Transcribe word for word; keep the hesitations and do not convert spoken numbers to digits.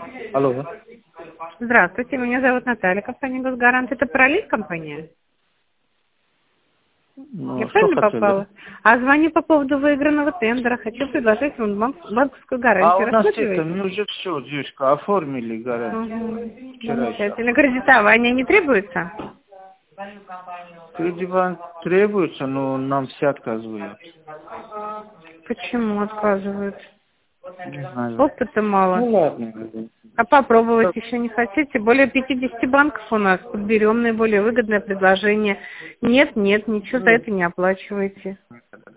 Алло. Здравствуйте, меня зовут Наталья, компания «Госгарант». Это Пролив компания? Ну, Я что правильно хотели? попала? А звоню по поводу выигранного тендера. Хочу предложить вам банк- банковскую гарантию. А у нас это, Рассматриваете? мы уже все, девочка, оформили гарантию. Угу. Вчера еще. Замечательно. Кредитование не требуется? Кредит требуется, но нам все отказывают. Почему отказывают? Не знаю. Опыта мало. Ну ладно. А попробовать еще не хотите? Более пятидесяти банков у нас. Подберем наиболее выгодное предложение. Нет, нет, ничего за это не оплачиваете.